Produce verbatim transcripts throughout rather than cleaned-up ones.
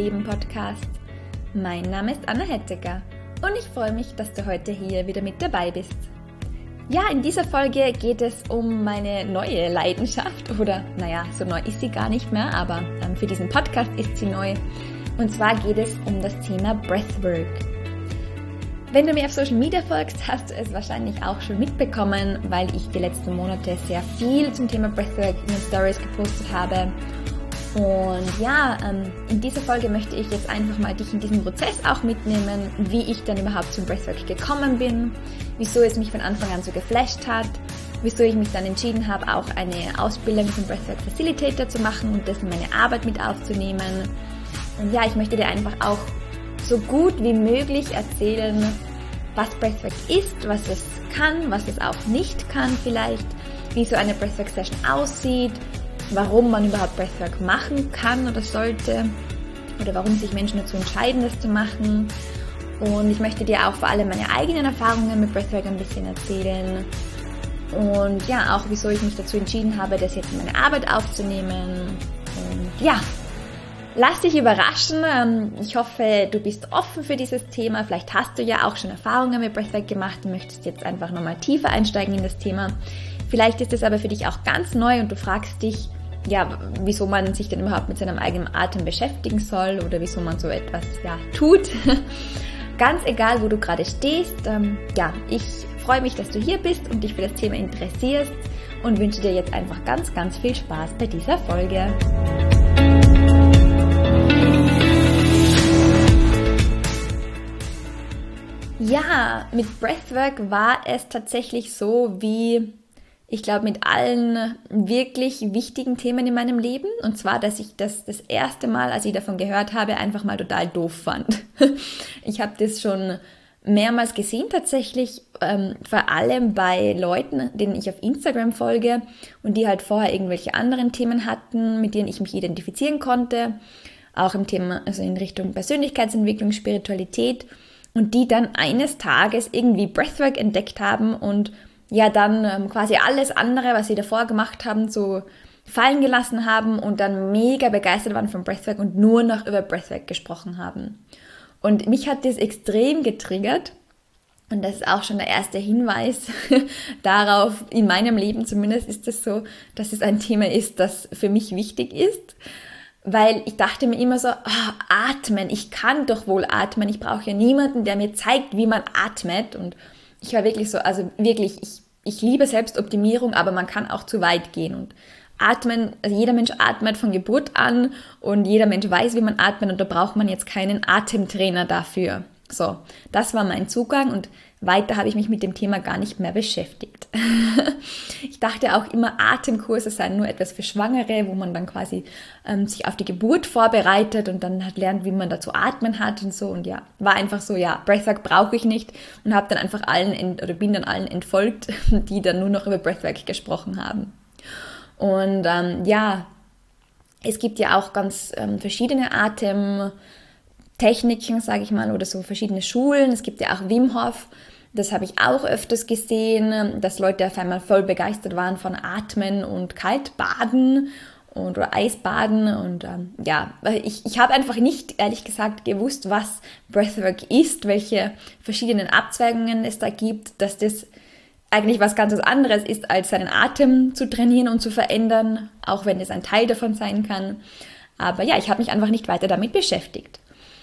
Leben Podcast. Mein Name ist Anna Hettecker und ich freue mich, dass du heute hier wieder mit dabei bist. Ja, in dieser Folge geht es um meine neue Leidenschaft oder naja, so neu ist sie gar nicht mehr, aber ähm, für diesen Podcast ist sie neu. Und zwar geht es um das Thema Breathwork. Wenn du mir auf Social Media folgst, hast du es wahrscheinlich auch schon mitbekommen, weil ich die letzten Monate sehr viel zum Thema Breathwork in den Stories gepostet habe. Und ja, in dieser Folge möchte ich jetzt einfach mal dich in diesem Prozess auch mitnehmen, wie ich dann überhaupt zum Breathwork gekommen bin, wieso es mich von Anfang an so geflasht hat, wieso ich mich dann entschieden habe, auch eine Ausbildung zum Breathwork Facilitator zu machen und das in meine Arbeit mit aufzunehmen. Und ja, ich möchte dir einfach auch so gut wie möglich erzählen, was Breathwork ist, was es kann, was es auch nicht kann vielleicht, wie so eine Breathwork-Session aussieht, warum man überhaupt Breathwork machen kann oder sollte oder warum sich Menschen dazu entscheiden, das zu machen. Und ich möchte dir auch vor allem meine eigenen Erfahrungen mit Breathwork ein bisschen erzählen und ja, auch wieso ich mich dazu entschieden habe, das jetzt in meine Arbeit aufzunehmen. Und ja, lass dich überraschen. Ich hoffe, du bist offen für dieses Thema. Vielleicht hast du ja auch schon Erfahrungen mit Breathwork gemacht und möchtest jetzt einfach nochmal tiefer einsteigen in das Thema. Vielleicht ist es aber für dich auch ganz neu und du fragst dich, ja, wieso man sich denn überhaupt mit seinem eigenen Atem beschäftigen soll oder wieso man so etwas, ja, tut. Ganz egal, wo du gerade stehst. Ähm, ja, ich freue mich, dass du hier bist und dich für das Thema interessierst und wünsche dir jetzt einfach ganz, ganz viel Spaß bei dieser Folge. Ja, mit Breathwork war es tatsächlich so wie, ich glaube, mit allen wirklich wichtigen Themen in meinem Leben. Und zwar, dass ich das das erste Mal, als ich davon gehört habe, einfach mal total doof fand. Ich habe das schon mehrmals gesehen tatsächlich, ähm, vor allem bei Leuten, denen ich auf Instagram folge und die halt vorher irgendwelche anderen Themen hatten, mit denen ich mich identifizieren konnte. Auch im Thema, also in Richtung Persönlichkeitsentwicklung, Spiritualität. Und die dann eines Tages irgendwie Breathwork entdeckt haben und ja dann ähm, quasi alles andere, was sie davor gemacht haben, so fallen gelassen haben und dann mega begeistert waren von Breathwork und nur noch über Breathwork gesprochen haben. Und mich hat das extrem getriggert und das ist auch schon der erste Hinweis darauf, in meinem Leben zumindest ist es so, dass es ein Thema ist, das für mich wichtig ist. Weil ich dachte mir immer so, oh, atmen, ich kann doch wohl atmen, ich brauche ja niemanden, der mir zeigt, wie man atmet. Und ich war wirklich so, also wirklich, ich, ich liebe Selbstoptimierung, aber man kann auch zu weit gehen. Und atmen, also jeder Mensch atmet von Geburt an und jeder Mensch weiß, wie man atmet und da braucht man jetzt keinen Atemtrainer dafür. So, das war mein Zugang und weiter habe ich mich mit dem Thema gar nicht mehr beschäftigt. Ich dachte auch immer, Atemkurse seien nur etwas für Schwangere, wo man dann quasi ähm, sich auf die Geburt vorbereitet und dann halt lernt, wie man da zu atmen hat und so. Und ja, war einfach so, ja, Breathwork brauche ich nicht und habe dann einfach allen, ent- oder bin dann allen entfolgt, die dann nur noch über Breathwork gesprochen haben. Und ähm, ja, es gibt ja auch ganz ähm, verschiedene Atem Techniken, sage ich mal, oder so verschiedene Schulen. Es gibt ja auch Wim Hof, das habe ich auch öfters gesehen, dass Leute auf einmal voll begeistert waren von Atmen und Kaltbaden und oder Eisbaden. Und ähm, ja, ich, ich habe einfach nicht, ehrlich gesagt, gewusst, was Breathwork ist, welche verschiedenen Abzweigungen es da gibt, dass das eigentlich was ganz anderes ist, als seinen Atem zu trainieren und zu verändern, auch wenn es ein Teil davon sein kann. Aber ja, ich habe mich einfach nicht weiter damit beschäftigt.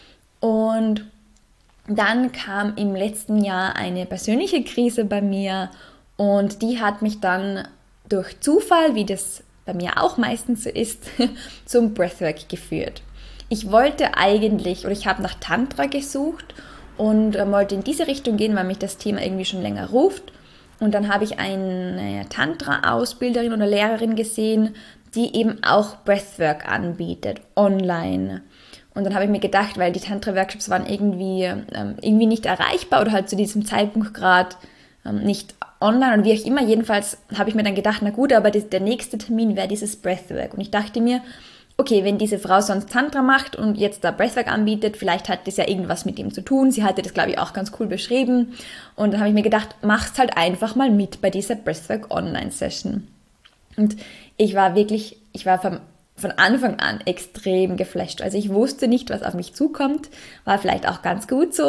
Und dann kam im letzten Jahr eine persönliche Krise bei mir und die hat mich dann durch Zufall, wie das bei mir auch meistens so ist, zum Breathwork geführt. Ich wollte eigentlich, oder ich habe nach Tantra gesucht und wollte in diese Richtung gehen, weil mich das Thema irgendwie schon länger ruft. Und dann habe ich eine Tantra-Ausbilderin oder Lehrerin gesehen, die eben auch Breathwork anbietet, online. Und dann habe ich mir gedacht, weil die Tantra-Workshops waren irgendwie, ähm, irgendwie nicht erreichbar oder halt zu diesem Zeitpunkt gerade ähm, nicht online und wie auch immer. Jedenfalls habe ich mir dann gedacht, na gut, aber das, der nächste Termin wäre dieses Breathwork. Und ich dachte mir, okay, wenn diese Frau sonst Tantra macht und jetzt da Breathwork anbietet, vielleicht hat das ja irgendwas mit ihm zu tun. Sie hatte das, glaube ich, auch ganz cool beschrieben. Und dann habe ich mir gedacht, mach's halt einfach mal mit bei dieser Breathwork Online-Session. Und ich war wirklich, ich war vom von Anfang an extrem geflasht. Also ich wusste nicht, was auf mich zukommt, war vielleicht auch ganz gut so,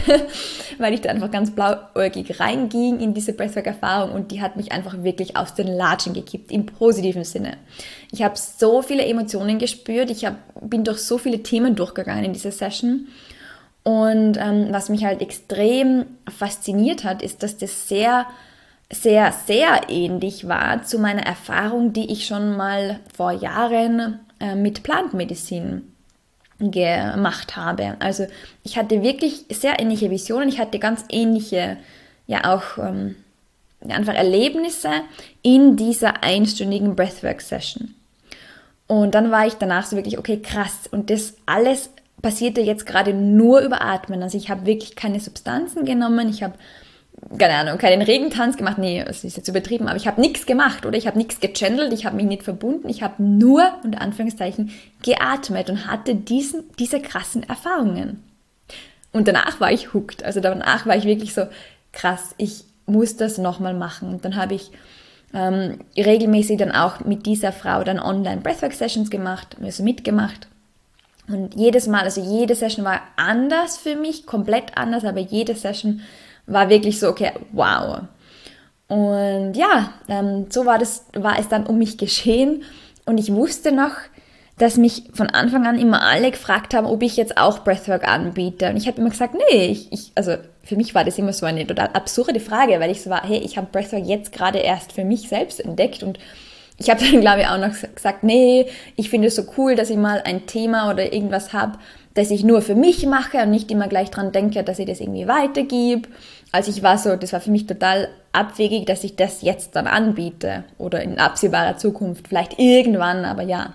weil ich da einfach ganz blauäugig reinging in diese Breathwork-Erfahrung und die hat mich einfach wirklich aus den Latschen gekippt, im positiven Sinne. Ich habe so viele Emotionen gespürt, ich hab, bin durch so viele Themen durchgegangen in dieser Session und ähm, was mich halt extrem fasziniert hat, ist, dass das sehr sehr, sehr ähnlich war zu meiner Erfahrung, die ich schon mal vor Jahren äh, mit Plant Medicine gemacht habe. Also ich hatte wirklich sehr ähnliche Visionen, ich hatte ganz ähnliche, ja auch ähm, einfach Erlebnisse in dieser einstündigen Breathwork-Session. Und dann war ich danach so wirklich, okay, krass, und das alles passierte jetzt gerade nur über Atmen. Also ich habe wirklich keine Substanzen genommen, ich habe keine Ahnung, keinen Regentanz gemacht, nee, das ist jetzt übertrieben, aber ich habe nichts gemacht oder ich habe nichts gechannelt, ich habe mich nicht verbunden, ich habe nur, unter Anführungszeichen, geatmet und hatte diesen, diese krassen Erfahrungen. Und danach war ich hooked, also danach war ich wirklich so, krass, ich muss das nochmal machen. Und dann habe ich ähm, regelmäßig dann auch mit dieser Frau dann Online-Breathwork-Sessions gemacht, also mitgemacht. Und jedes Mal, also jede Session war anders für mich, komplett anders, aber jede Session war wirklich so, okay, wow. Und ja, ähm, so war, das, war es dann um mich geschehen. Und ich wusste noch, dass mich von Anfang an immer alle gefragt haben, ob ich jetzt auch Breathwork anbiete. Und ich habe immer gesagt, nee, ich, ich, also für mich war das immer so eine total absurde Frage, weil ich so war, hey, ich habe Breathwork jetzt gerade erst für mich selbst entdeckt. Und ich habe dann, glaube ich, auch noch gesagt, nee, ich finde es so cool, dass ich mal ein Thema oder irgendwas habe, das ich nur für mich mache und nicht immer gleich dran denke, dass ich das irgendwie weitergebe. Also ich war so, das war für mich total abwegig, dass ich das jetzt dann anbiete oder in absehbarer Zukunft, vielleicht irgendwann, aber ja.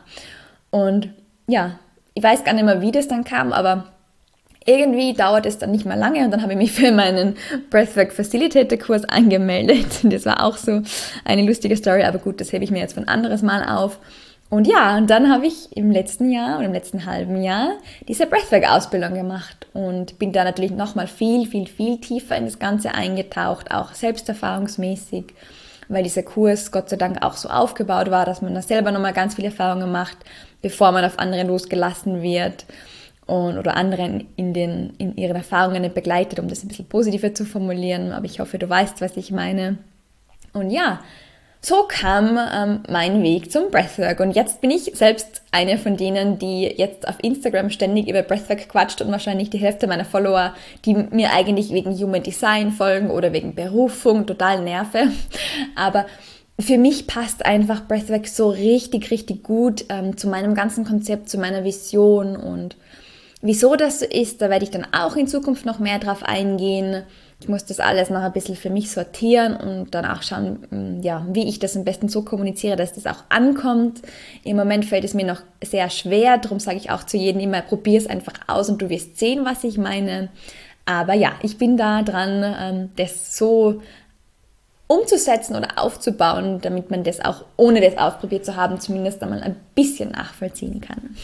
Und ja, ich weiß gar nicht mehr, wie das dann kam, aber irgendwie dauert es dann nicht mehr lange und dann habe ich mich für meinen Breathwork Facilitator Kurs angemeldet. Das war auch so eine lustige Story, aber gut, das hebe ich mir jetzt für ein anderes Mal auf. Und ja, und dann habe ich im letzten Jahr oder im letzten halben Jahr diese Breathwork-Ausbildung gemacht und bin da natürlich nochmal viel, viel, viel tiefer in das Ganze eingetaucht, auch selbsterfahrungsmäßig, weil dieser Kurs Gott sei Dank auch so aufgebaut war, dass man da selber nochmal ganz viele Erfahrungen macht, bevor man auf andere losgelassen wird und, oder anderen in, den, in ihren Erfahrungen begleitet, um das ein bisschen positiver zu formulieren. Aber ich hoffe, du weißt, was ich meine. Und ja, so kam ähm, mein Weg zum Breathwork und jetzt bin ich selbst eine von denen, die jetzt auf Instagram ständig über Breathwork quatscht und wahrscheinlich die Hälfte meiner Follower, die mir eigentlich wegen Human Design folgen oder wegen Berufung total nerve. Aber für mich passt einfach Breathwork so richtig, richtig gut ähm, zu meinem ganzen Konzept, zu meiner Vision und wieso das so ist, da werde ich dann auch in Zukunft noch mehr drauf eingehen. Ich muss das alles noch ein bisschen für mich sortieren und dann auch schauen, ja, wie ich das am besten so kommuniziere, dass das auch ankommt. Im Moment fällt es mir noch sehr schwer, darum sage ich auch zu jedem immer, probier es einfach aus und du wirst sehen, was ich meine. Aber ja, ich bin da dran, das so umzusetzen oder aufzubauen, damit man das auch, ohne das ausprobiert zu haben, zumindest einmal ein bisschen nachvollziehen kann.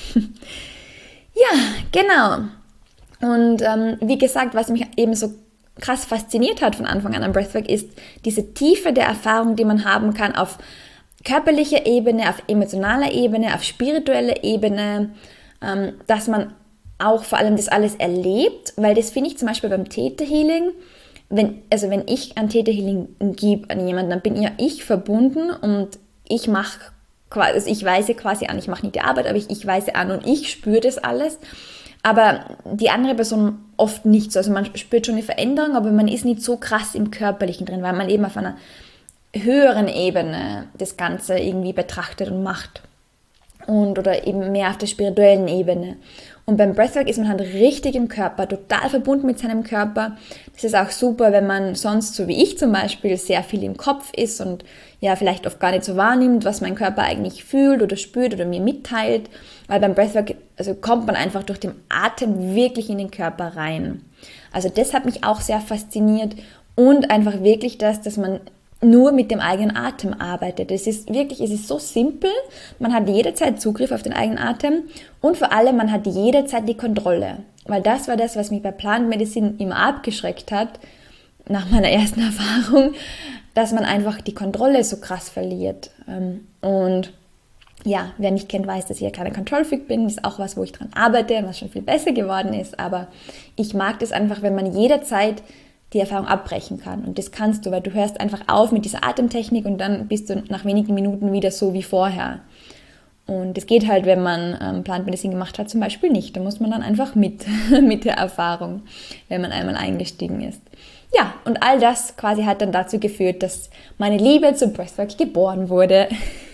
Ja, genau. Und ähm, wie gesagt, was mich eben so krass fasziniert hat von Anfang an am Breathwork, ist diese Tiefe der Erfahrung, die man haben kann auf körperlicher Ebene, auf emotionaler Ebene, auf spiritueller Ebene, ähm, dass man auch vor allem das alles erlebt, weil das finde ich zum Beispiel beim Theta Healing, wenn, also wenn ich ein Theta Healing gebe an jemanden, dann bin ja ich verbunden und ich mache quasi, also ich weise quasi an, ich mache nicht die Arbeit, aber ich, ich weise an und ich spüre das alles. Aber die andere Person oft nicht so. Also man spürt schon eine Veränderung, aber man ist nicht so krass im Körperlichen drin, weil man eben auf einer höheren Ebene das Ganze irgendwie betrachtet und macht. Und, oder eben mehr auf der spirituellen Ebene. Und beim Breathwork ist man halt richtig im Körper, total verbunden mit seinem Körper. Das ist auch super, wenn man sonst, so wie ich zum Beispiel, sehr viel im Kopf ist und ja vielleicht oft gar nicht so wahrnimmt, was mein Körper eigentlich fühlt oder spürt oder mir mitteilt. Weil beim Breathwork also kommt man einfach durch den Atem wirklich in den Körper rein. Also das hat mich auch sehr fasziniert und einfach wirklich das, dass man nur mit dem eigenen Atem arbeitet. Es ist wirklich, es ist so simpel, man hat jederzeit Zugriff auf den eigenen Atem und vor allem, man hat jederzeit die Kontrolle. Weil das war das, was mich bei Plant Medicine immer abgeschreckt hat, nach meiner ersten Erfahrung, dass man einfach die Kontrolle so krass verliert. Und ja, wer mich kennt, weiß, dass ich ja kleiner Control-Freak bin. Das ist auch was, wo ich dran arbeite und was schon viel besser geworden ist. Aber ich mag das einfach, wenn man jederzeit die Erfahrung abbrechen kann. Und das kannst du, weil du hörst einfach auf mit dieser Atemtechnik und dann bist du nach wenigen Minuten wieder so wie vorher. Und das geht halt, wenn man ähm, Plant Medicine gemacht hat, zum Beispiel nicht. Da muss man dann einfach mit, mit der Erfahrung, wenn man einmal eingestiegen ist. Ja, und all das quasi hat dann dazu geführt, dass meine Liebe zu Breathwork geboren wurde.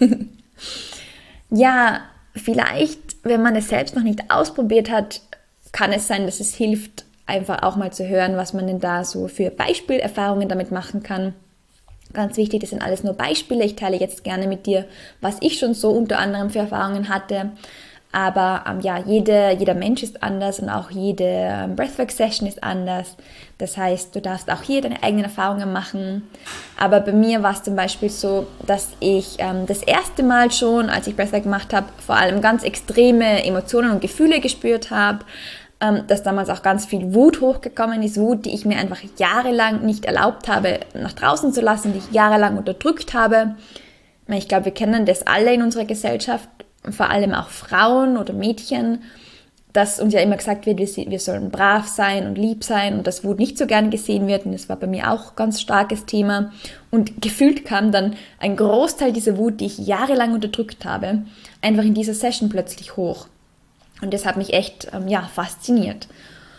Ja, vielleicht, wenn man es selbst noch nicht ausprobiert hat, kann es sein, dass es hilft, einfach auch mal zu hören, was man denn da so für Beispielerfahrungen damit machen kann. Ganz wichtig, das sind alles nur Beispiele. Ich teile jetzt gerne mit dir, was ich schon so unter anderem für Erfahrungen hatte. Aber ähm, ja, jede, jeder Mensch ist anders und auch jede ähm, Breathwork-Session ist anders. Das heißt, du darfst auch hier deine eigenen Erfahrungen machen. Aber bei mir war es zum Beispiel so, dass ich ähm, das erste Mal schon, als ich Breathwork gemacht habe, vor allem ganz extreme Emotionen und Gefühle gespürt habe. Ähm, dass damals auch ganz viel Wut hochgekommen ist. Wut, die ich mir einfach jahrelang nicht erlaubt habe, nach draußen zu lassen, die ich jahrelang unterdrückt habe. Ich glaube, wir kennen das alle in unserer Gesellschaft, vor allem auch Frauen oder Mädchen, dass uns ja immer gesagt wird, wir, wir sollen brav sein und lieb sein und dass Wut nicht so gern gesehen wird. Und das war bei mir auch ein ganz starkes Thema. Und gefühlt kam dann ein Großteil dieser Wut, die ich jahrelang unterdrückt habe, einfach in dieser Session plötzlich hoch. Und das hat mich echt ähm, ja, fasziniert.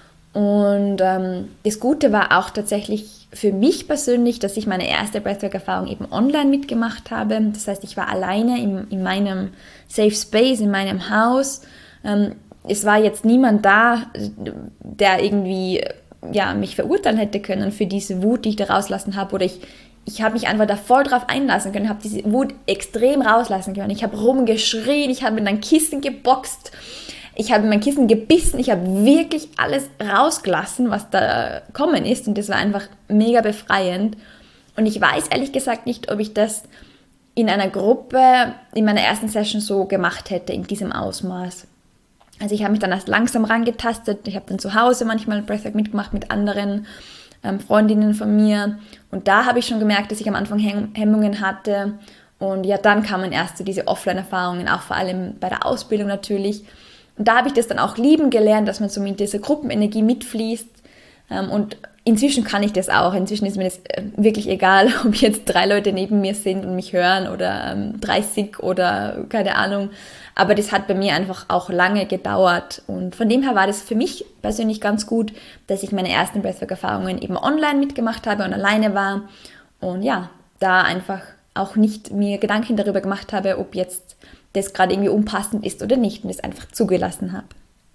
Und ähm, das Gute war auch tatsächlich für mich persönlich, dass ich meine erste Breathwork-Erfahrung eben online mitgemacht habe. Das heißt, ich war alleine in, in meinem Safe Space, in meinem Haus. Ähm, es war jetzt niemand da, der irgendwie ja, mich verurteilen hätte können für diese Wut, die ich da rauslassen habe. Oder ich, ich habe mich einfach da voll drauf einlassen können, habe diese Wut extrem rauslassen können. Ich habe rumgeschrien, ich habe mit einem Kissen geboxt. Ich habe mein Kissen gebissen, ich habe wirklich alles rausgelassen, was da kommen ist und das war einfach mega befreiend. Und ich weiß ehrlich gesagt nicht, ob ich das in einer Gruppe in meiner ersten Session so gemacht hätte, in diesem Ausmaß. Also ich habe mich dann erst langsam rangetastet, ich habe dann zu Hause manchmal Breathwork mitgemacht mit anderen ähm, Freundinnen von mir und da habe ich schon gemerkt, dass ich am Anfang Hem- Hemmungen hatte und ja, dann kamen erst so diese Offline-Erfahrungen, auch vor allem bei der Ausbildung natürlich. Und da habe ich das dann auch lieben gelernt, dass man so mit dieser Gruppenenergie mitfließt. Und inzwischen kann ich das auch. Inzwischen ist mir das wirklich egal, ob jetzt drei Leute neben mir sind und mich hören oder dreißig oder keine Ahnung. Aber das hat bei mir einfach auch lange gedauert. Und von dem her war das für mich persönlich ganz gut, dass ich meine ersten Breathwork-Erfahrungen eben online mitgemacht habe und alleine war. Und ja, da einfach auch nicht mir Gedanken darüber gemacht habe, ob jetzt das gerade irgendwie unpassend ist oder nicht und es einfach zugelassen habe.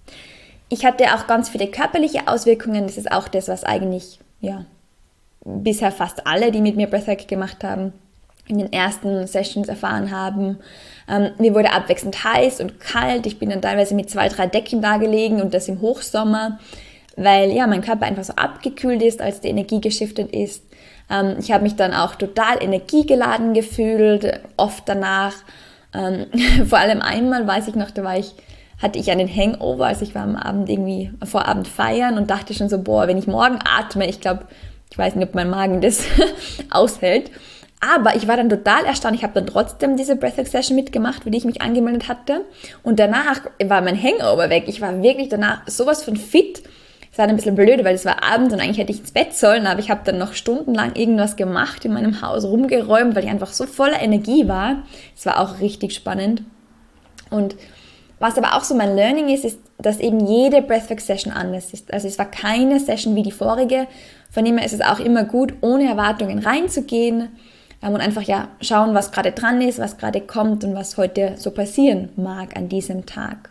Ich hatte auch ganz viele körperliche Auswirkungen. Das ist auch das, was eigentlich ja, bisher fast alle, die mit mir Breathwork gemacht haben, in den ersten Sessions erfahren haben. Ähm, mir wurde abwechselnd heiß und kalt. Ich bin dann teilweise mit zwei, drei Decken da gelegen und das im Hochsommer, weil ja mein Körper einfach so abgekühlt ist, als die Energie geschiftet ist. Ähm, ich habe mich dann auch total energiegeladen gefühlt, oft danach. Ähm, vor allem einmal, weiß ich noch, da war ich, hatte ich einen Hangover, also ich war am Abend irgendwie, vor Abend feiern und dachte schon so, boah, wenn ich morgen atme, ich glaube, ich weiß nicht, ob mein Magen das aushält, aber ich war dann total erstaunt, ich habe dann trotzdem diese Breathwork-Session mitgemacht, für die ich mich angemeldet hatte und danach war mein Hangover weg, ich war wirklich danach sowas von fit. Es war ein bisschen blöd, weil es war Abend und eigentlich hätte ich ins Bett sollen, aber ich habe dann noch stundenlang irgendwas gemacht in meinem Haus, rumgeräumt, weil ich einfach so voller Energie war. Es war auch richtig spannend. Und was aber auch so mein Learning ist, ist, dass eben jede Breathwork-Session anders ist. Also es war keine Session wie die vorige. Von dem her ist es auch immer gut, ohne Erwartungen reinzugehen und einfach ja schauen, was gerade dran ist, was gerade kommt und was heute so passieren mag an diesem Tag.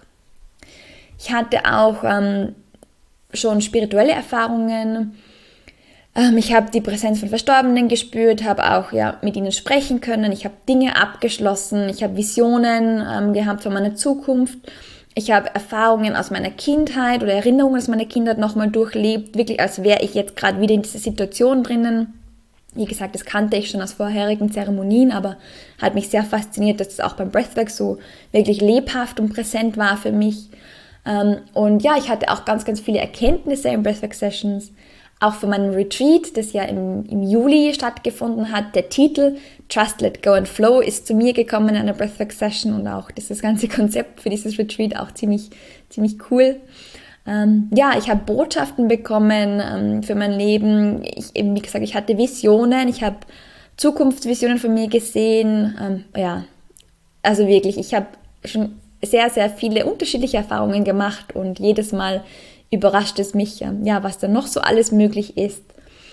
Ich hatte auch ähm, schon spirituelle Erfahrungen. Ähm, ich habe die Präsenz von Verstorbenen gespürt, habe auch ja mit ihnen sprechen können. Ich habe Dinge abgeschlossen. Ich habe Visionen ähm, gehabt von meiner Zukunft. Ich habe Erfahrungen aus meiner Kindheit oder Erinnerungen aus meiner Kindheit nochmal durchlebt, wirklich als wäre ich jetzt gerade wieder in dieser Situation drinnen. Wie gesagt, das kannte ich schon aus vorherigen Zeremonien, aber hat mich sehr fasziniert, dass es auch beim Breathwork so wirklich lebhaft und präsent war für mich. Und ja, ich hatte auch ganz, ganz viele Erkenntnisse in Breathwork-Sessions, auch von meinem Retreat, das ja im, im Juli stattgefunden hat. Der Titel Trust, Let Go and Flow ist zu mir gekommen in einer Breathwork-Session und auch das, das ganze Konzept für dieses Retreat auch ziemlich, ziemlich cool. Ähm, ja, ich habe Botschaften bekommen ähm, für mein Leben. Ich, eben, wie gesagt, ich hatte Visionen, ich habe Zukunftsvisionen von mir gesehen. Ähm, ja, also wirklich, ich habe schon sehr, sehr viele unterschiedliche Erfahrungen gemacht und jedes Mal überrascht es mich, ähm, ja, was da noch so alles möglich ist.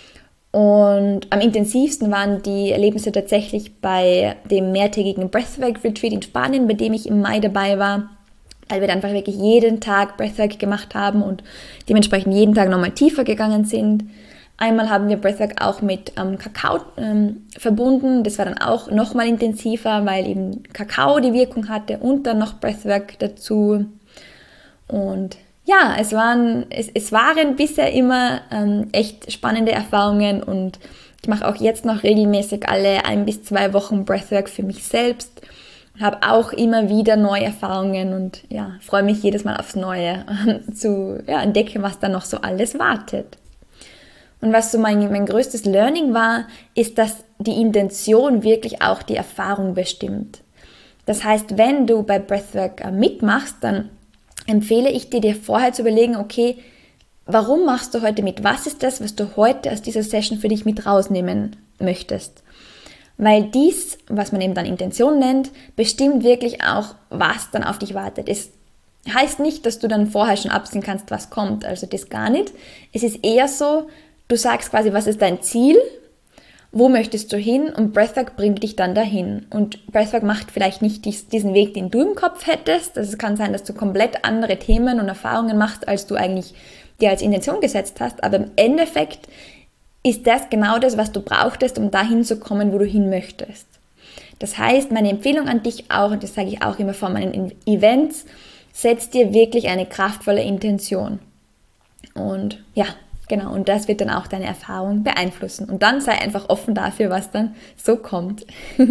Und am intensivsten waren die Erlebnisse tatsächlich bei dem mehrtägigen Breathwork-Retreat in Spanien, bei dem ich im Mai dabei war, weil wir dann einfach wirklich jeden Tag Breathwork gemacht haben und dementsprechend jeden Tag nochmal tiefer gegangen sind. Einmal haben wir Breathwork auch mit ähm, Kakao ähm, verbunden, das war dann auch nochmal intensiver, weil eben Kakao die Wirkung hatte und dann noch Breathwork dazu. Und ja, es waren, es, es waren bisher immer ähm, echt spannende Erfahrungen und ich mache auch jetzt noch regelmäßig alle ein bis zwei Wochen Breathwork für mich selbst und habe auch immer wieder neue Erfahrungen und ja, freue mich jedes Mal aufs Neue äh, zu ja, entdecken, was da noch so alles wartet. Und was so mein, mein größtes Learning war, ist, dass die Intention wirklich auch die Erfahrung bestimmt. Das heißt, wenn du bei Breathwork äh, mitmachst, dann empfehle ich dir, dir vorher zu überlegen, okay, warum machst du heute mit? Was ist das, was du heute aus dieser Session für dich mit rausnehmen möchtest? Weil dies, was man eben dann Intention nennt, bestimmt wirklich auch, was dann auf dich wartet. Es heißt nicht, dass du dann vorher schon absehen kannst, was kommt, also das gar nicht. Es ist eher so, du sagst quasi, was ist dein Ziel? Wo möchtest du hin? Und Breathwork bringt dich dann dahin. Und Breathwork macht vielleicht nicht diesen Weg, den du im Kopf hättest. Also es kann sein, dass du komplett andere Themen und Erfahrungen machst, als du eigentlich dir als Intention gesetzt hast. Aber im Endeffekt ist das genau das, was du brauchtest, um dahin zu kommen, wo du hin möchtest. Das heißt, meine Empfehlung an dich auch, und das sage ich auch immer vor meinen Events, setz dir wirklich eine kraftvolle Intention. Und ja, genau, und das wird dann auch deine Erfahrung beeinflussen. Und dann sei einfach offen dafür, was dann so kommt.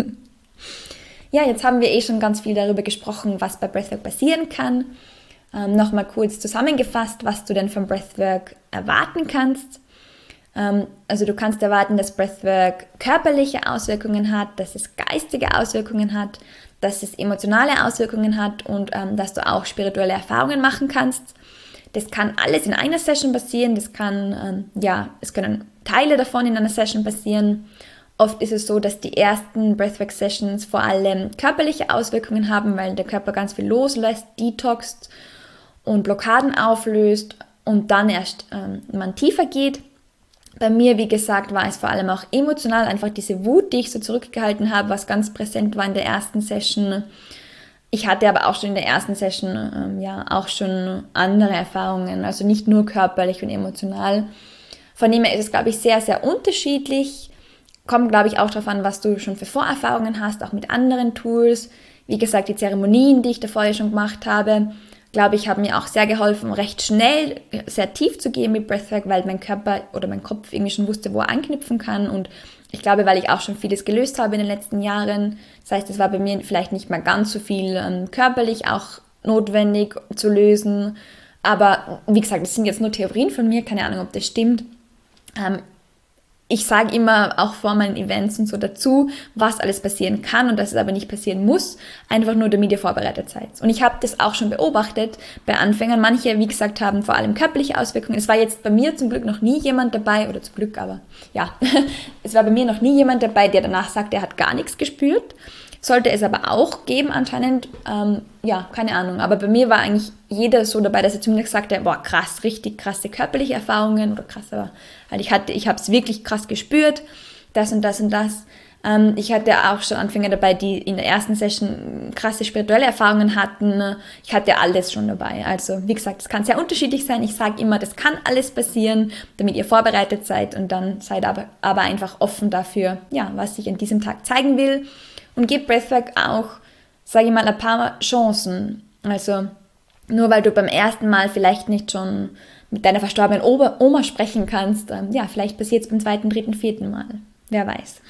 Ja, jetzt haben wir eh schon ganz viel darüber gesprochen, was bei Breathwork passieren kann. Ähm, Nochmal kurz zusammengefasst, was du denn vom Breathwork erwarten kannst. Ähm, also du kannst erwarten, dass Breathwork körperliche Auswirkungen hat, dass es geistige Auswirkungen hat, dass es emotionale Auswirkungen hat und ähm, dass du auch spirituelle Erfahrungen machen kannst. Das kann alles in einer Session passieren, das kann, ähm, ja, es können Teile davon in einer Session passieren. Oft ist es so, dass die ersten Breathwork-Sessions vor allem körperliche Auswirkungen haben, weil der Körper ganz viel loslässt, detoxt und Blockaden auflöst und dann erst ähm, man tiefer geht. Bei mir, wie gesagt, war es vor allem auch emotional, einfach diese Wut, die ich so zurückgehalten habe, was ganz präsent war in der ersten Session. Ich hatte aber auch schon in der ersten Session ähm, ja auch schon andere Erfahrungen, also nicht nur körperlich und emotional. Von dem her ist es, glaube ich, sehr, sehr unterschiedlich. Kommt, glaube ich, auch darauf an, was du schon für Vorerfahrungen hast, auch mit anderen Tools. Wie gesagt, die Zeremonien, die ich davor ja schon gemacht habe, glaube ich, haben mir auch sehr geholfen, recht schnell, sehr tief zu gehen mit Breathwork, weil mein Körper oder mein Kopf irgendwie schon wusste, wo er anknüpfen kann. Und ich glaube, weil ich auch schon vieles gelöst habe in den letzten Jahren. Das heißt, es war bei mir vielleicht nicht mal ganz so viel ähm, körperlich auch notwendig zu lösen. Aber wie gesagt, das sind jetzt nur Theorien von mir, keine Ahnung, ob das stimmt. Ähm, Ich sage immer auch vor meinen Events und so dazu, was alles passieren kann und dass es aber nicht passieren muss, einfach nur damit ihr vorbereitet seid. Und ich habe das auch schon beobachtet bei Anfängern. Manche, wie gesagt, haben vor allem körperliche Auswirkungen. Es war jetzt bei mir zum Glück noch nie jemand dabei, oder zum Glück, aber ja, es war bei mir noch nie jemand dabei, der danach sagt, er hat gar nichts gespürt. Sollte es aber auch geben anscheinend, ähm, ja, keine Ahnung. Aber bei mir war eigentlich jeder so dabei, dass er zumindest sagte, boah, krass, richtig krasse körperliche Erfahrungen oder krass, aber halt ich hatte, ich habe es wirklich krass gespürt, das und das und das. Ähm, ich hatte auch schon Anfänger dabei, die in der ersten Session krasse spirituelle Erfahrungen hatten. Ich hatte alles schon dabei. Also wie gesagt, es kann sehr unterschiedlich sein. Ich sage immer, das kann alles passieren, damit ihr vorbereitet seid und dann seid aber, aber einfach offen dafür, ja, was ich an diesem Tag zeigen will. Und gebt Breathwork auch, sage ich mal, ein paar Chancen. Also nur weil du beim ersten Mal vielleicht nicht schon mit deiner verstorbenen Oma sprechen kannst, ähm, ja, vielleicht passiert es beim zweiten, dritten, vierten Mal. Wer weiß.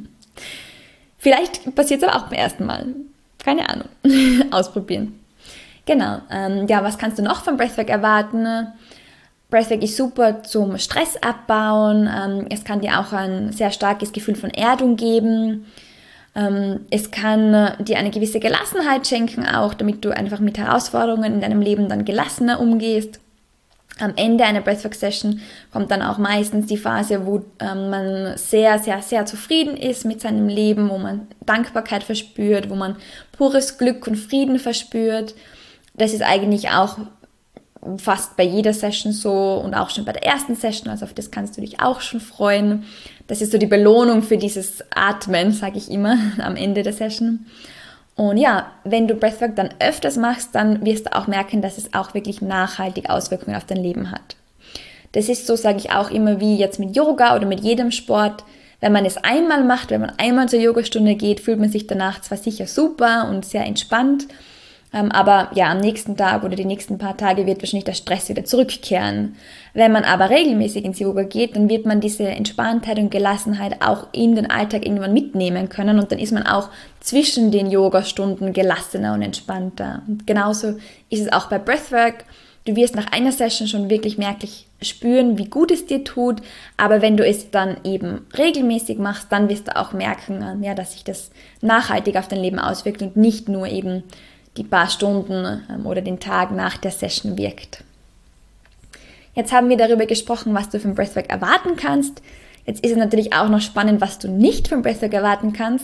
Vielleicht passiert es aber auch beim ersten Mal. Keine Ahnung. Ausprobieren. Genau. Ähm, ja, was kannst du noch von Breathwork erwarten? Breathwork ist super zum Stress abbauen. Ähm, es kann dir auch ein sehr starkes Gefühl von Erdung geben. Ähm, es kann dir eine gewisse Gelassenheit schenken auch, damit du einfach mit Herausforderungen in deinem Leben dann gelassener umgehst. Am Ende einer Breathwork-Session kommt dann auch meistens die Phase, wo ähm, man sehr, sehr, sehr zufrieden ist mit seinem Leben, wo man Dankbarkeit verspürt, wo man pures Glück und Frieden verspürt. Das ist eigentlich auch fast bei jeder Session so und auch schon bei der ersten Session, also auf das kannst du dich auch schon freuen. Das ist so die Belohnung für dieses Atmen, sage ich immer, am Ende der Session. Und ja, wenn du Breathwork dann öfters machst, dann wirst du auch merken, dass es auch wirklich nachhaltig Auswirkungen auf dein Leben hat. Das ist so, sage ich auch immer, wie jetzt mit Yoga oder mit jedem Sport. Wenn man es einmal macht, wenn man einmal zur Yogastunde geht, fühlt man sich danach zwar sicher super und sehr entspannt, aber ja, am nächsten Tag oder die nächsten paar Tage wird wahrscheinlich der Stress wieder zurückkehren. Wenn man aber regelmäßig ins Yoga geht, dann wird man diese Entspanntheit und Gelassenheit auch in den Alltag irgendwann mitnehmen können und dann ist man auch zwischen den Yogastunden gelassener und entspannter. Und genauso ist es auch bei Breathwork. Du wirst nach einer Session schon wirklich merklich spüren, wie gut es dir tut, aber wenn du es dann eben regelmäßig machst, dann wirst du auch merken, ja, dass sich das nachhaltig auf dein Leben auswirkt und nicht nur eben die paar Stunden oder den Tag nach der Session wirkt. Jetzt haben wir darüber gesprochen, was du vom Breathwork erwarten kannst. Jetzt ist es natürlich auch noch spannend, was du nicht vom Breathwork erwarten kannst.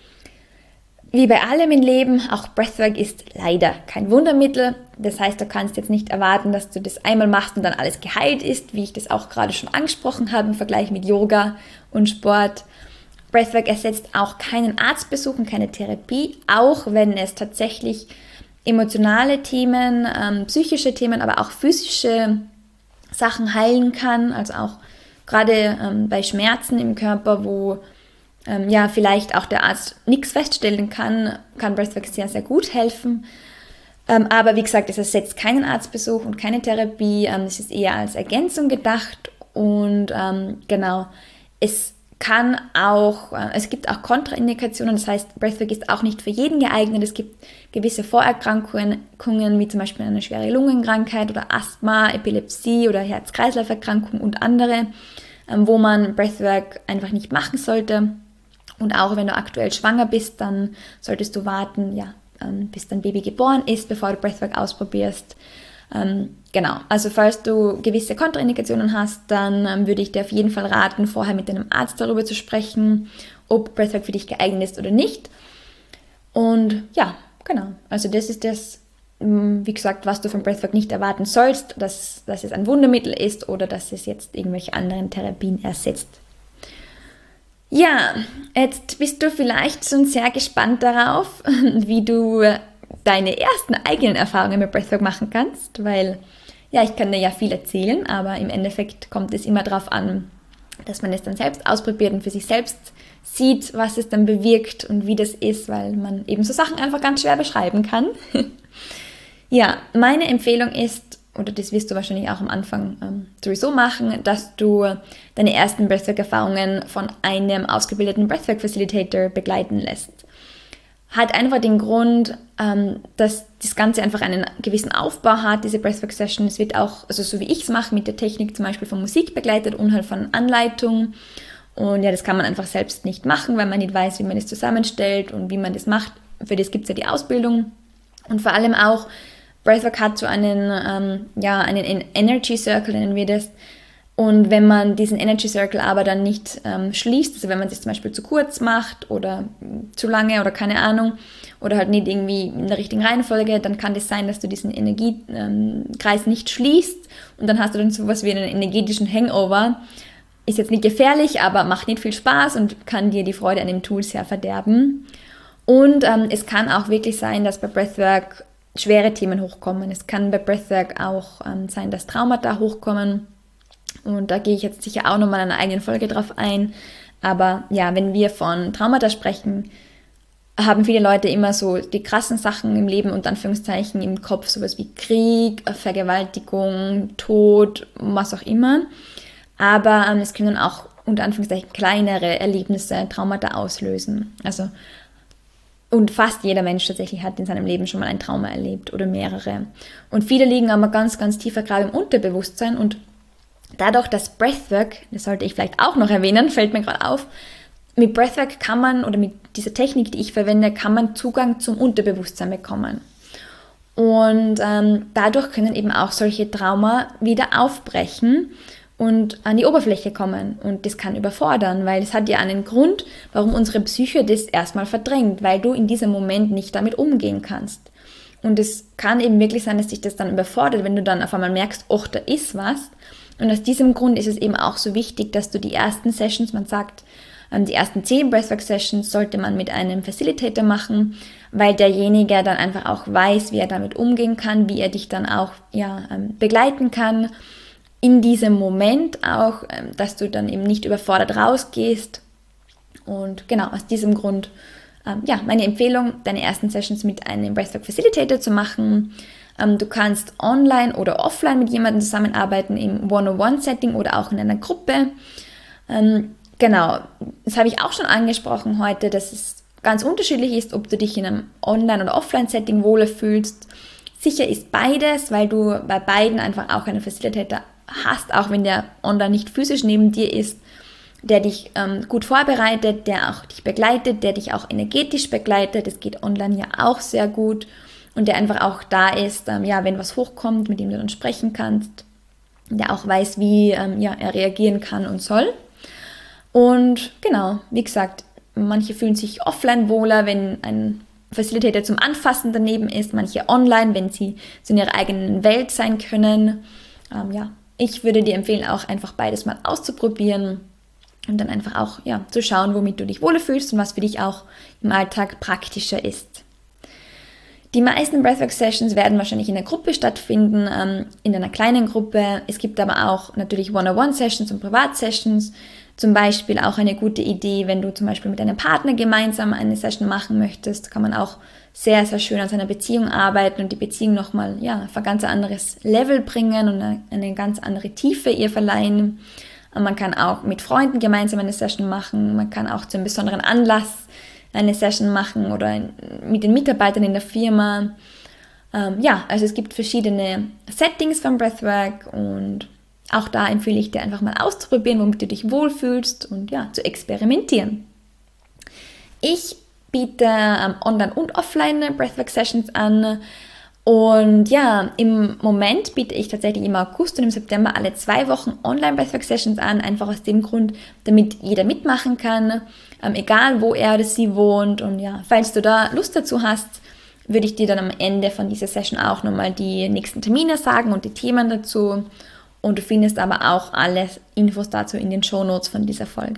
Wie bei allem im Leben, auch Breathwork ist leider kein Wundermittel. Das heißt, du kannst jetzt nicht erwarten, dass du das einmal machst und dann alles geheilt ist, wie ich das auch gerade schon angesprochen habe im Vergleich mit Yoga und Sport. Breathwork ersetzt auch keinen Arztbesuch und keine Therapie, auch wenn es tatsächlich emotionale Themen, ähm, psychische Themen, aber auch physische Sachen heilen kann. Also auch gerade ähm, bei Schmerzen im Körper, wo ähm, ja vielleicht auch der Arzt nichts feststellen kann, kann Breathwork sehr, sehr gut helfen. Ähm, aber wie gesagt, es ersetzt keinen Arztbesuch und keine Therapie. Ähm, es ist eher als Ergänzung gedacht und ähm, genau, es kann auch, es gibt auch Kontraindikationen, das heißt, Breathwork ist auch nicht für jeden geeignet. Es gibt gewisse Vorerkrankungen, wie zum Beispiel eine schwere Lungenkrankheit oder Asthma, Epilepsie oder Herz-Kreislauf-Erkrankung und andere, wo man Breathwork einfach nicht machen sollte. Und auch wenn du aktuell schwanger bist, dann solltest du warten, ja, bis dein Baby geboren ist, bevor du Breathwork ausprobierst. Ähm, genau, also falls du gewisse Kontraindikationen hast, dann ähm, würde ich dir auf jeden Fall raten, vorher mit deinem Arzt darüber zu sprechen, ob Breathwork für dich geeignet ist oder nicht. Und ja, genau, also das ist das, wie gesagt, was du von Breathwork nicht erwarten sollst, dass, dass es ein Wundermittel ist oder dass es jetzt irgendwelche anderen Therapien ersetzt. Ja, jetzt bist du vielleicht schon sehr gespannt darauf, wie du deine ersten eigenen Erfahrungen mit Breathwork machen kannst, weil ja, ich kann dir ja viel erzählen, aber im Endeffekt kommt es immer darauf an, dass man es dann selbst ausprobiert und für sich selbst sieht, was es dann bewirkt und wie das ist, weil man eben so Sachen einfach ganz schwer beschreiben kann. Ja, meine Empfehlung ist, oder das wirst du wahrscheinlich auch am Anfang ähm, sowieso machen, dass du deine ersten Breathwork-Erfahrungen von einem ausgebildeten Breathwork-Facilitator begleiten lässt. Hat einfach den Grund, ähm, dass das Ganze einfach einen gewissen Aufbau hat, diese Breathwork-Session. Es wird auch, also so wie ich es mache, mit der Technik zum Beispiel von Musik begleitet und halt von Anleitung. Und ja, das kann man einfach selbst nicht machen, weil man nicht weiß, wie man das zusammenstellt und wie man das macht. Für das gibt es ja die Ausbildung. Und vor allem auch, Breathwork hat so einen, ähm, ja, einen Energy Circle, nennen wir das. Und wenn man diesen Energy Circle aber dann nicht ähm, schließt, also wenn man es zum Beispiel zu kurz macht oder zu lange oder keine Ahnung, oder halt nicht irgendwie in der richtigen Reihenfolge, dann kann das sein, dass du diesen Energiekreis ähm, nicht schließt und dann hast du dann sowas wie einen energetischen Hangover. Ist jetzt nicht gefährlich, aber macht nicht viel Spaß und kann dir die Freude an dem Tool sehr verderben. Und ähm, es kann auch wirklich sein, dass bei Breathwork schwere Themen hochkommen. Es kann bei Breathwork auch ähm, sein, dass Traumata hochkommen. Und da gehe ich jetzt sicher auch nochmal in einer eigenen Folge drauf ein. Aber ja, wenn wir von Traumata sprechen, haben viele Leute immer so die krassen Sachen im Leben, unter Anführungszeichen, im Kopf, sowas wie Krieg, Vergewaltigung, Tod, was auch immer. Aber ähm, es können auch unter Anführungszeichen kleinere Erlebnisse Traumata auslösen. Also und fast jeder Mensch tatsächlich hat in seinem Leben schon mal ein Trauma erlebt oder mehrere. Und viele liegen aber ganz, ganz tiefer gerade im Unterbewusstsein und dadurch, dass Breathwork, das sollte ich vielleicht auch noch erwähnen, fällt mir gerade auf, mit Breathwork kann man, oder mit dieser Technik, die ich verwende, kann man Zugang zum Unterbewusstsein bekommen. Und ähm, dadurch können eben auch solche Trauma wieder aufbrechen und an die Oberfläche kommen. Und das kann überfordern, weil es hat ja einen Grund, warum unsere Psyche das erstmal verdrängt, weil du in diesem Moment nicht damit umgehen kannst. Und es kann eben wirklich sein, dass dich das dann überfordert, wenn du dann auf einmal merkst, oh, da ist was. Und aus diesem Grund ist es eben auch so wichtig, dass du die ersten Sessions, man sagt, die ersten zehn Breathwork-Sessions sollte man mit einem Facilitator machen, weil derjenige dann einfach auch weiß, wie er damit umgehen kann, wie er dich dann auch ja, begleiten kann. In diesem Moment auch, dass du dann eben nicht überfordert rausgehst. Und genau, aus diesem Grund, ja, meine Empfehlung, deine ersten Sessions mit einem Breathwork Facilitator zu machen. Du kannst online oder offline mit jemandem zusammenarbeiten, im One-on-One-Setting oder auch in einer Gruppe. Genau, das habe ich auch schon angesprochen heute, dass es ganz unterschiedlich ist, ob du dich in einem Online- oder Offline-Setting wohler fühlst. Sicher ist beides, weil du bei beiden einfach auch einen Facilitator hast, auch wenn der online nicht physisch neben dir ist, der dich ähm, gut vorbereitet, der auch dich begleitet, der dich auch energetisch begleitet. Das geht online ja auch sehr gut und der einfach auch da ist, ähm, ja, wenn was hochkommt, mit dem du dann sprechen kannst, der auch weiß, wie ähm, ja, er reagieren kann und soll. Und genau, wie gesagt, manche fühlen sich offline wohler, wenn ein Facilitator zum Anfassen daneben ist, manche online, wenn sie so in ihrer eigenen Welt sein können. Ähm, ja, ich würde dir empfehlen, auch einfach beides mal auszuprobieren und dann einfach auch ja, zu schauen, womit du dich wohler fühlst und was für dich auch im Alltag praktischer ist. Die meisten Breathwork-Sessions werden wahrscheinlich in der Gruppe stattfinden, ähm, in einer kleinen Gruppe. Es gibt aber auch natürlich One-on-One-Sessions und Privat-Sessions. Zum Beispiel auch eine gute Idee, wenn du zum Beispiel mit deinem Partner gemeinsam eine Session machen möchtest, kann man auch sehr, sehr schön an seiner Beziehung arbeiten und die Beziehung nochmal ja, auf ein ganz anderes Level bringen und eine, eine ganz andere Tiefe ihr verleihen. Und man kann auch mit Freunden gemeinsam eine Session machen, man kann auch zu einem besonderen Anlass eine Session machen oder mit den Mitarbeitern in der Firma. Ähm, ja, also es gibt verschiedene Settings von Breathwork und auch da empfehle ich dir einfach mal auszuprobieren, womit du dich wohlfühlst und ja, zu experimentieren. Ich biete ähm, Online- und Offline Breathwork-Sessions an und ja, im Moment biete ich tatsächlich im August und im September alle zwei Wochen Online Breathwork-Sessions an, einfach aus dem Grund, damit jeder mitmachen kann, ähm, egal wo er oder sie wohnt. Und ja, falls du da Lust dazu hast, würde ich dir dann am Ende von dieser Session auch nochmal die nächsten Termine sagen und die Themen dazu. Und du findest aber auch alle Infos dazu in den Shownotes von dieser Folge.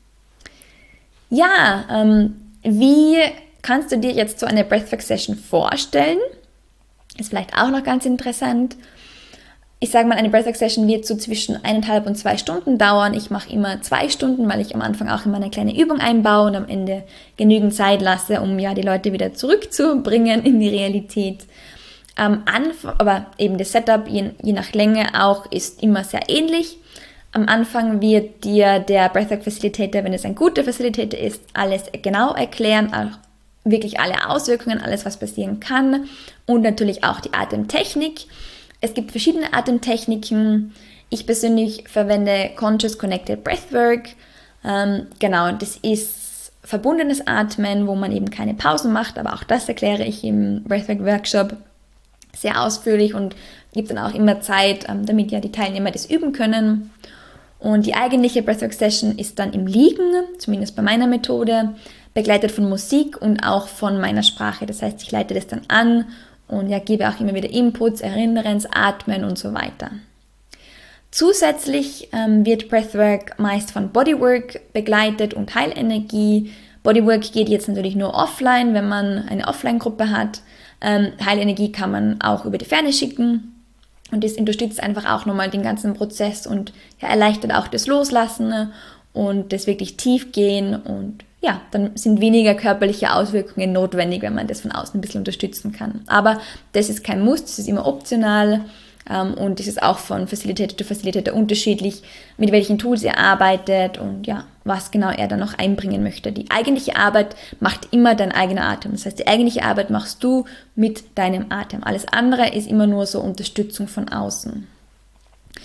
Ja, ähm, wie kannst du dir jetzt so eine Breathwork-Session vorstellen? Ist vielleicht auch noch ganz interessant. Ich sage mal, eine Breathwork-Session wird so zwischen eineinhalb und zwei Stunden dauern. Ich mache immer zwei Stunden, weil ich am Anfang auch immer eine kleine Übung einbaue und am Ende genügend Zeit lasse, um ja die Leute wieder zurückzubringen in die Realität. Am Anfang, aber eben das Setup, je, je nach Länge auch, ist immer sehr ähnlich. Am Anfang wird dir der Breathwork Facilitator, wenn es ein guter Facilitator ist, alles genau erklären, auch wirklich alle Auswirkungen, alles was passieren kann und natürlich auch die Atemtechnik. Es gibt verschiedene Atemtechniken. Ich persönlich verwende Conscious Connected Breathwork. Ähm, genau, das ist verbundenes Atmen, wo man eben keine Pausen macht, aber auch das erkläre ich im Breathwork Workshop sehr ausführlich und gibt dann auch immer Zeit, damit ja die Teilnehmer das üben können. Und die eigentliche Breathwork-Session ist dann im Liegen, zumindest bei meiner Methode, begleitet von Musik und auch von meiner Sprache. Das heißt, ich leite das dann an und ja, gebe auch immer wieder Inputs, erinnere ans Atmen und so weiter. Zusätzlich ähm, wird Breathwork meist von Bodywork begleitet und Heilenergie. Bodywork geht jetzt natürlich nur offline, wenn man eine Offline-Gruppe hat. Ähm, Heilenergie kann man auch über die Ferne schicken und das unterstützt einfach auch nochmal den ganzen Prozess und ja, erleichtert auch das Loslassen und das wirklich tief gehen und ja, dann sind weniger körperliche Auswirkungen notwendig, wenn man das von außen ein bisschen unterstützen kann. Aber das ist kein Muss, das ist immer optional ähm, und das ist auch von Facilitator zu Facilitator unterschiedlich, mit welchen Tools er arbeitet und ja, was genau er dann noch einbringen möchte. Die eigentliche Arbeit macht immer dein eigener Atem. Das heißt, die eigentliche Arbeit machst du mit deinem Atem. Alles andere ist immer nur so Unterstützung von außen.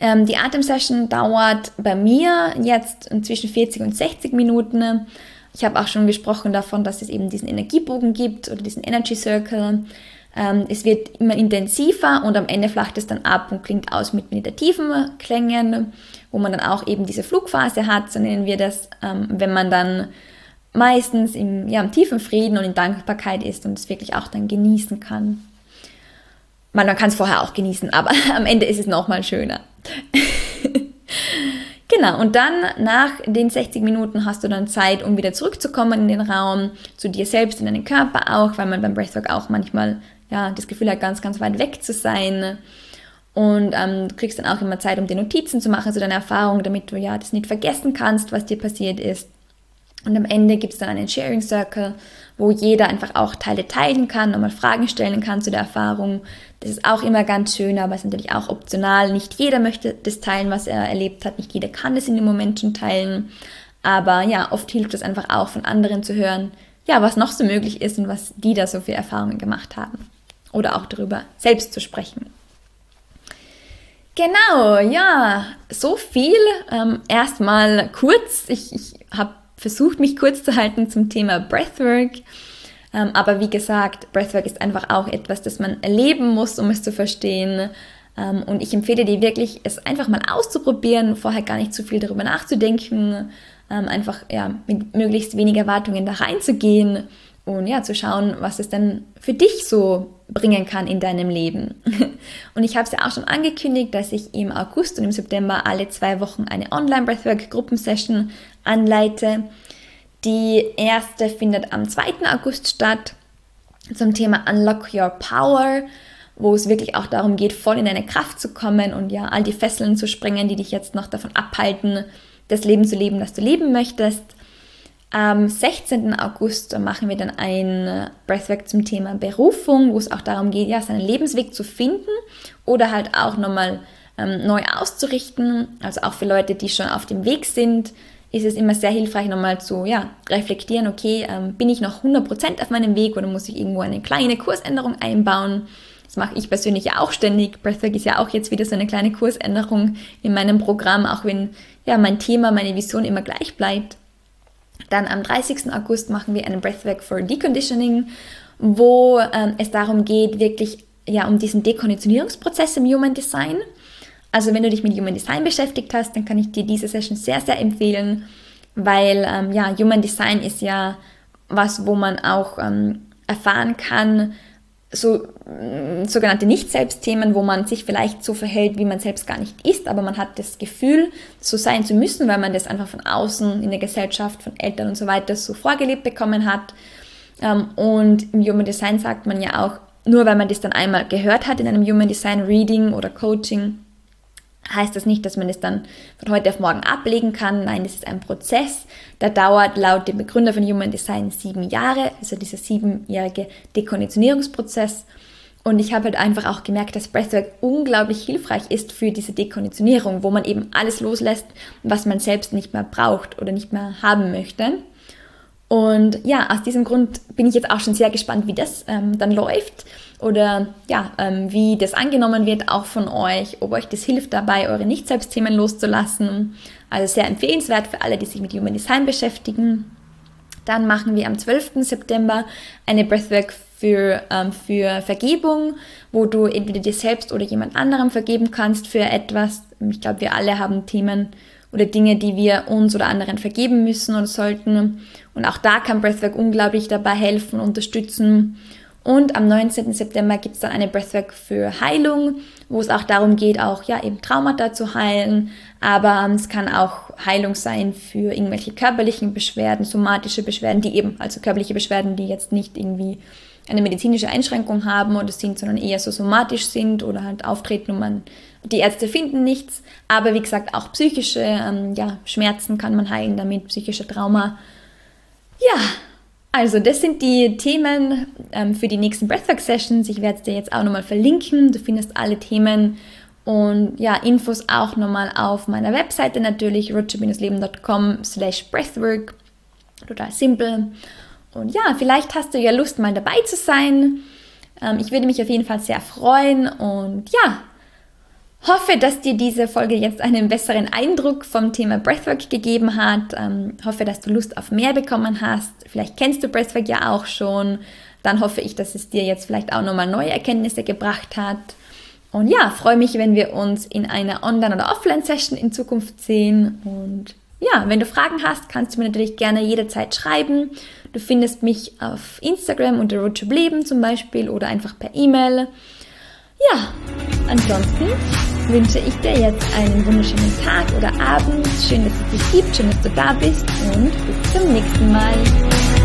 Ähm, die Atemsession dauert bei mir jetzt zwischen vierzig und sechzig Minuten. Ich habe auch schon gesprochen davon, dass es eben diesen Energiebogen gibt oder diesen Energy Circle. Ähm, es wird immer intensiver und am Ende flacht es dann ab und klingt aus mit meditativen Klängen, wo man dann auch eben diese Flugphase hat, so nennen wir das, ähm, wenn man dann meistens im, ja, im tiefen Frieden und in Dankbarkeit ist und es wirklich auch dann genießen kann. Man, man kann es vorher auch genießen, aber am Ende ist es nochmal schöner. Genau, und dann nach den sechzig Minuten hast du dann Zeit, um wieder zurückzukommen in den Raum, zu dir selbst, in deinen Körper auch, weil man beim Breathwork auch manchmal ja, das Gefühl hat, ganz, ganz weit weg zu sein. Und ähm, du kriegst dann auch immer Zeit, um dir Notizen zu machen zu deiner Erfahrung, damit du ja das nicht vergessen kannst, was dir passiert ist. Und am Ende gibt es dann einen Sharing Circle, wo jeder einfach auch Teile teilen kann, nochmal Fragen stellen kann zu der Erfahrung. Das ist auch immer ganz schön, aber es ist natürlich auch optional. Nicht jeder möchte das teilen, was er erlebt hat. Nicht jeder kann das in dem Moment schon teilen. Aber ja, oft hilft es einfach auch von anderen zu hören, ja, was noch so möglich ist und was die da so für Erfahrungen gemacht haben. Oder auch darüber selbst zu sprechen. Genau, ja, so viel. Ähm, erstmal kurz. Ich, ich habe versucht, mich kurz zu halten zum Thema Breathwork. Ähm, aber wie gesagt, Breathwork ist einfach auch etwas, das man erleben muss, um es zu verstehen. Ähm, und ich empfehle dir wirklich, es einfach mal auszuprobieren, vorher gar nicht zu viel darüber nachzudenken, ähm, einfach ja, mit möglichst wenig Erwartungen da reinzugehen und ja, zu schauen, was es dann für dich so bringen kann in deinem Leben. Und ich habe es ja auch schon angekündigt, dass ich im August und im September alle zwei Wochen eine Online-Breathwork-Gruppensession anleite. Die erste findet am zweiten August statt zum Thema Unlock Your Power, wo es wirklich auch darum geht, voll in deine Kraft zu kommen und ja, all die Fesseln zu sprengen, die dich jetzt noch davon abhalten, das Leben zu leben, das du leben möchtest. Am sechzehnten August machen wir dann ein Breathwork zum Thema Berufung, wo es auch darum geht, ja, seinen Lebensweg zu finden oder halt auch nochmal ähm, neu auszurichten. Also auch für Leute, die schon auf dem Weg sind, ist es immer sehr hilfreich, nochmal zu ja, reflektieren, okay, ähm, bin ich noch hundert Prozent auf meinem Weg oder muss ich irgendwo eine kleine Kursänderung einbauen? Das mache ich persönlich ja auch ständig. Breathwork ist ja auch jetzt wieder so eine kleine Kursänderung in meinem Programm, auch wenn ja, mein Thema, meine Vision immer gleich bleibt. Dann am dreißigsten August machen wir einen Breathwork for Deconditioning, wo ähm, es darum geht, wirklich ja, um diesen Dekonditionierungsprozess im Human Design. Also wenn du dich mit Human Design beschäftigt hast, dann kann ich dir diese Session sehr, sehr empfehlen, weil ähm, ja, Human Design ist ja was, wo man auch ähm, erfahren kann, so äh, sogenannte Nicht-Selbst-Themen, wo man sich vielleicht so verhält, wie man selbst gar nicht ist, aber man hat das Gefühl, so sein zu müssen, weil man das einfach von außen in der Gesellschaft, von Eltern und so weiter so vorgelebt bekommen hat. Ähm, und im Human Design sagt man ja auch, nur weil man das dann einmal gehört hat in einem Human Design Reading oder Coaching, heißt das nicht, dass man es dann von heute auf morgen ablegen kann. Nein, das ist ein Prozess, der dauert laut dem Begründer von Human Design sieben Jahre, also dieser siebenjährige Dekonditionierungsprozess. Und ich habe halt einfach auch gemerkt, dass Breathwork unglaublich hilfreich ist für diese Dekonditionierung, wo man eben alles loslässt, was man selbst nicht mehr braucht oder nicht mehr haben möchte. Und ja, aus diesem Grund bin ich jetzt auch schon sehr gespannt, wie das ähm, dann läuft oder ja, ähm, wie das angenommen wird, auch von euch, ob euch das hilft dabei, eure Nicht-Selbst-Themen loszulassen. Also sehr empfehlenswert für alle, die sich mit Human Design beschäftigen. Dann machen wir am zwölften September eine Breathwork für, ähm, für Vergebung, wo du entweder dir selbst oder jemand anderem vergeben kannst für etwas. Ich glaube, wir alle haben Themen oder Dinge, die wir uns oder anderen vergeben müssen oder sollten. Und auch da kann Breathwork unglaublich dabei helfen, unterstützen. Und am neunzehnten September gibt es dann eine Breathwork für Heilung, wo es auch darum geht, auch ja eben Traumata zu heilen. Aber ähm, es kann auch Heilung sein für irgendwelche körperlichen Beschwerden, somatische Beschwerden, die eben, also körperliche Beschwerden, die jetzt nicht irgendwie eine medizinische Einschränkung haben oder sind, sondern eher so somatisch sind oder halt auftreten und man, die Ärzte finden nichts. Aber wie gesagt, auch psychische ähm, ja, Schmerzen kann man heilen damit, psychische Trauma. Ja, also das sind die Themen ähm, für die nächsten Breathwork-Sessions. Ich werde es dir jetzt auch nochmal verlinken. Du findest alle Themen und ja, Infos auch nochmal auf meiner Webseite natürlich, roger leben punkt com slash breathwork. Total simpel. Und ja, vielleicht hast du ja Lust, mal dabei zu sein. Ähm, ich würde mich auf jeden Fall sehr freuen. Und ja, Hoffe, dass dir diese Folge jetzt einen besseren Eindruck vom Thema Breathwork gegeben hat. Ähm, hoffe, dass du Lust auf mehr bekommen hast. Vielleicht kennst du Breathwork ja auch schon. Dann hoffe ich, dass es dir jetzt vielleicht auch nochmal neue Erkenntnisse gebracht hat. Und ja, freue mich, wenn wir uns in einer Online- oder Offline-Session in Zukunft sehen. Und ja, wenn du Fragen hast, kannst du mir natürlich gerne jederzeit schreiben. Du findest mich auf Instagram unter Road to Leben zum Beispiel oder einfach per E-Mail. Ja, ansonsten wünsche ich dir jetzt einen wunderschönen Tag oder Abend. Schön, dass es dich gibt, schön, dass du da bist und bis zum nächsten Mal.